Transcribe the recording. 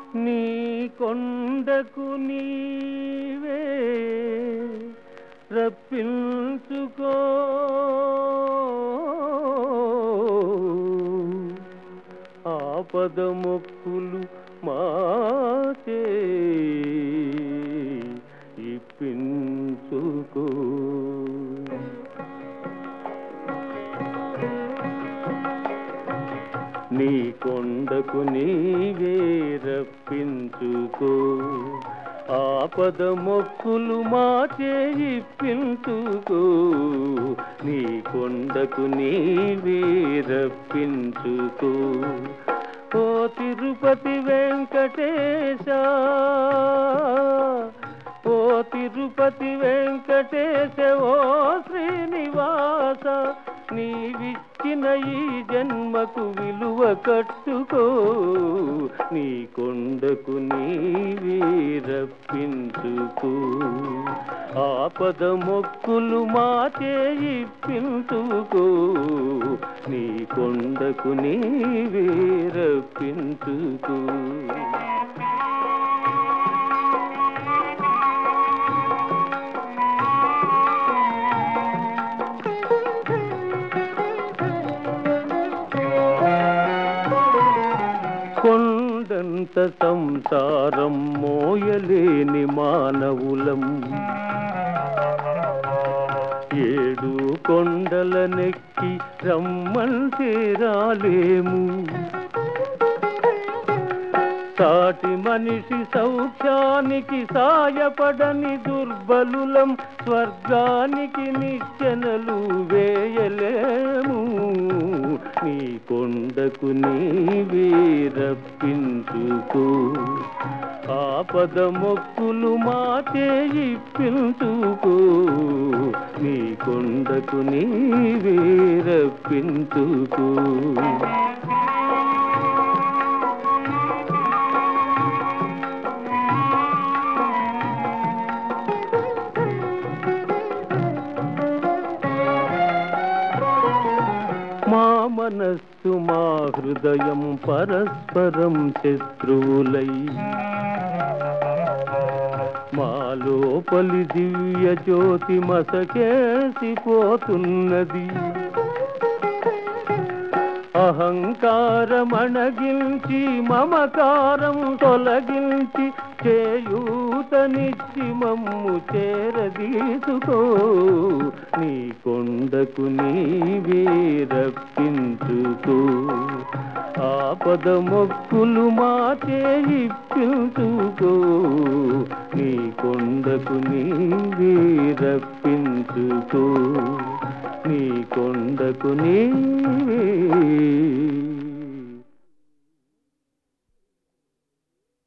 నీ కొండకు నీవే రప్పించుకో ఆపద మొక్కులు మాచే ఇప్పించుకో నీ కొండకు నీవే రప్పించుకో ఆపద మొక్కులు మాచే ఇప్పించుకో నీ కొండకు నీవే రప్పించుకో ఓ తిరుపతి వెంకటేశ ఓ తిరుపతి వెంకటేశ ఓ శ్రీనివాస నీవిచ్చిన ఈ జన్మకు విలువ కట్టుకో నీ కొండకు నీవే రప్పించుకో ఆపద మొక్కులు మాచే ఇప్పించుకో నీ కొండకు నీవే రప్పించుకో కొండంత సంసారం మోయలేని మానవులం ఏడు కొండలనెక్కి రమ్మంటే రాలేము సాటి మనిషి సౌఖ్యానికి సాయపడని దుర్బలులం స్వర్గానికి నిచ్చెనలు వేయలేము నీ కొండకు నీవే రప్పించుకో ఆపద మొక్కులు మాచే ఇప్పించుకో నీ కొండకు నీవే రప్పించుకో మా మనస్సు మా హృదయం పరస్పరం శత్రువులై మా లోపలి దివ్య జ్యోతి మసకేసిపోతున్నది అహంకారమణగించి మమకారం తొలగించి చేయూతనిచ్చి మమ్ము చేరదీసుకో నీ కొండకు నీవే రప్పించుకో ఆపద మొక్కులు మాచే ఇప్పించుకో నీ కొండకు నీవే రప్పించుకో నీ కొండకు నీవే